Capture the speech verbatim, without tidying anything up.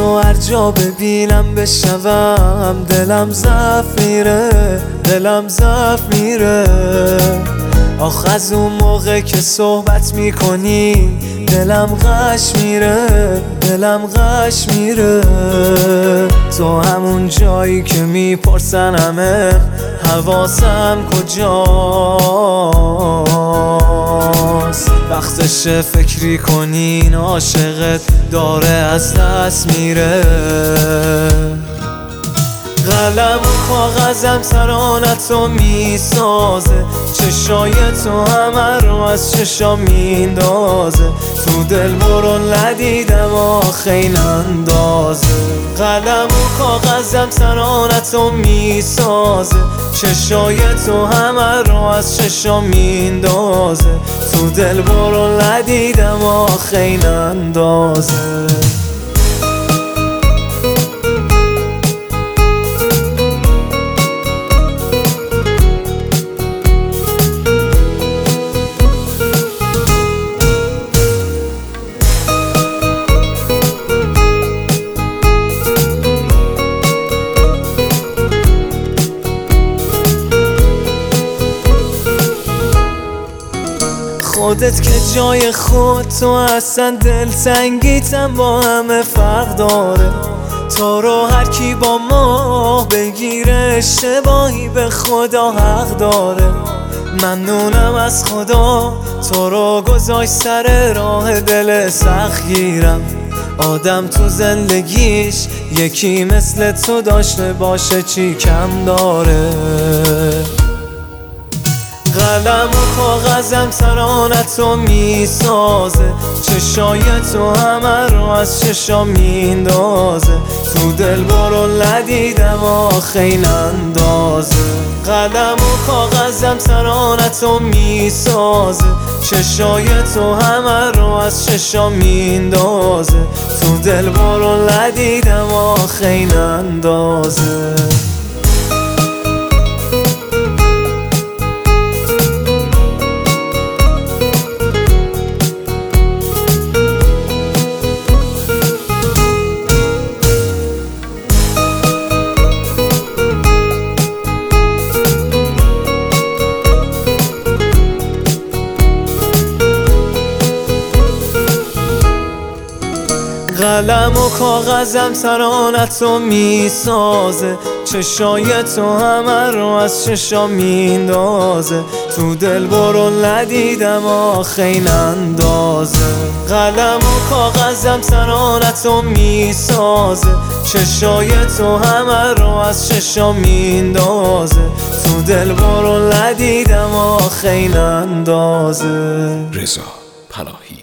تو هر جا ببینم بشنوم دلم ضعف میره، دلم ضعف میره. آخ از اون موقع که صحبت میکنی دلم غش میره، دلم غش میره. تو همون جایی که میپرسن همه حواسم کجاست، وقتشه فکری کنین عاشقت داره از دست میره. قلم و کاغذم ترانتو میسازه، چشای تو همه رو از چشام میندازه. تو دل برو ندیدم آخه این اندازه. قلم و کاغذم ترانتو میسازه، چشای تو همه رو از چشام میندازه. تو دل برو ندیدم آخه این اندازه. خودت که جای خود تو اصلا دلتنگیتم با همه فرق داره. تو رو هر کی با ما بگیره اشتباهی به خدا حق داره. ممنونم از خدا تو رو گذاشت سر راه دل سخت گیرم. آدم تو زندگیش یکی مثل تو داشته باشه چی کم داره. قلم و کاغذم ترانتو میسازه، چشای تو همه رو از چشام میندازه. تو دل برو ندیدم آخه این اندازه. قلم و کاغذم ترانتو میسازه، چشای تو همه رو از چشام میندازه. تو دل برو ندیدم آخه این اندازه. قلم و کاغذم ترانتو میسازه، چشای تو همه رو از چشام میندازه. تو دل برو ندیدم آخه این اندازه. قلم و کاغذم ترانتو میسازه، چشای تو همه رو از چشام میندازه. تو دل برو ندیدم آخه این اندازه. رضا پناهی.